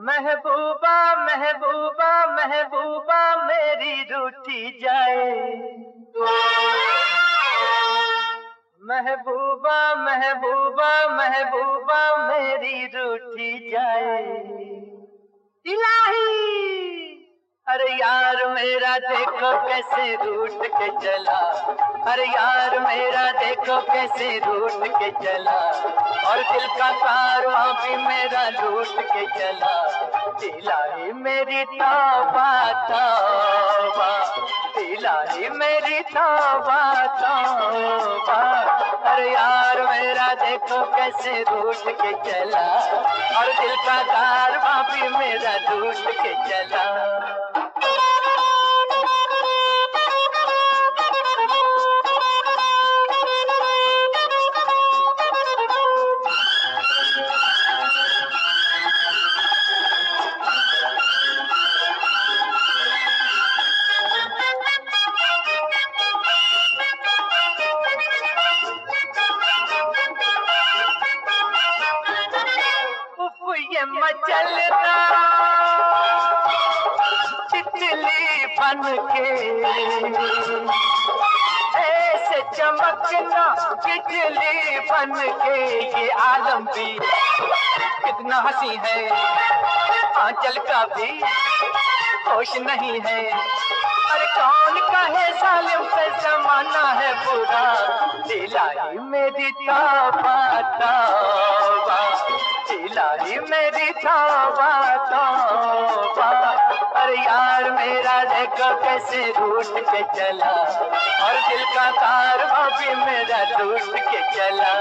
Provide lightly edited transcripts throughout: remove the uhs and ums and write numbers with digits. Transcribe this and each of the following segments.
महबूबा महबूबा महबूबा मेरी रूठी जाए। महबूबा महबूबा महबूबा मेरी रूठी जाए। इलाही अरे यार मेरा देखो कैसे रूठ के चला। अरे यार मेरा देखो कैसे रूठ के चला। और दिल का कारवां भी मेरा लूट के चला। इलाही मेरी तौबा तौबा, इलाही मेरी तौबा तौबा। अरे यार मेरा देखो कैसे रूठ के चला। और दिल का कारवां भी मेरा लूट के चला। ये मचलना तितली बन के, ऐसे चमकना बिजली बन के। ये आलम भी कितना हंसी है, आंचल का भी होश नहीं है। अरे कौन कहे जालिम से जमाना है बुरा। इलाही मेरी तौबा तौबा, इलाही मेरी तौबा तौबा। अरे यार मेरा देखो कैसे रूठ के चला। और दिल का कारवां भी मेरा लूट के चला।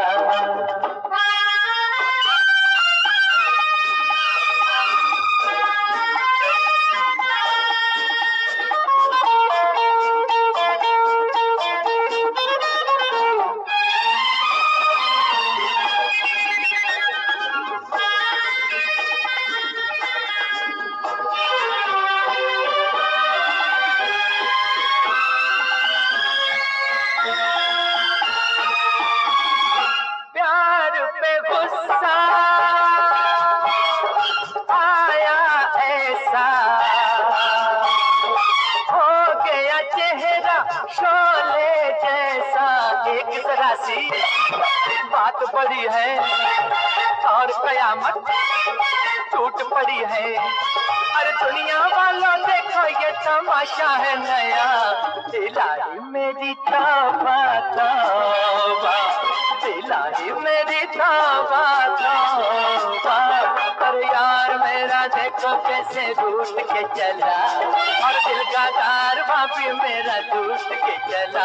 शोले जैसा एक सरासी बात बड़ी है और कयामत टूट पड़ी है। अरे दुनिया वालों देखो ये तमाशा है नया। इलाही मेरी तौबा तौबा, इलाही मेरी तौबा तौबा। अरे यार मेरा देखो कैसे रूठ के चला। और दिल का कारवां भी मेरा लूट के चला।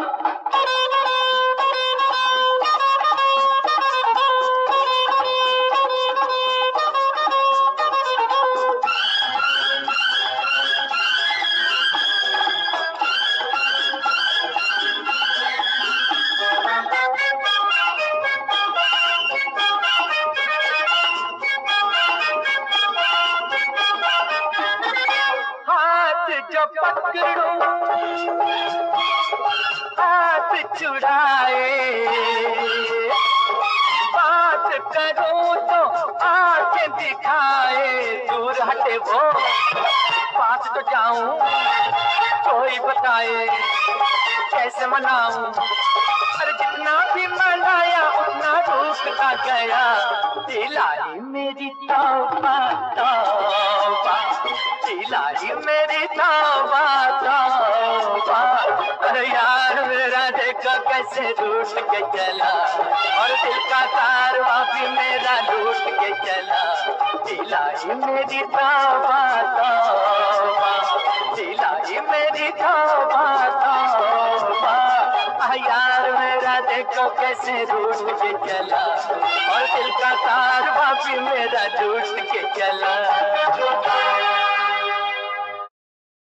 जो पकड़ूं हाथ छुड़ाए, बात करूं तो आंखें दिखाए। दूर हटे वो पास तो जाऊं, कोई बताए कैसे मनाऊं। अरे जितना भी मनाया उतना रूठता गया। इलाही मेरी तौबा तौबा, इलाही मेरी तौबा तौबा। अरे यार मेरा देखो कैसे रूठ के चला। और दिल का कारवां भी मेरा लूट के चला। इलाही मेरी तौबा तौबा, इलाही मेरी तौबा तौबा। यार मेरा देखो कैसे रूठ के चला। और दिल का कारवां भी मेरा लूट के चला।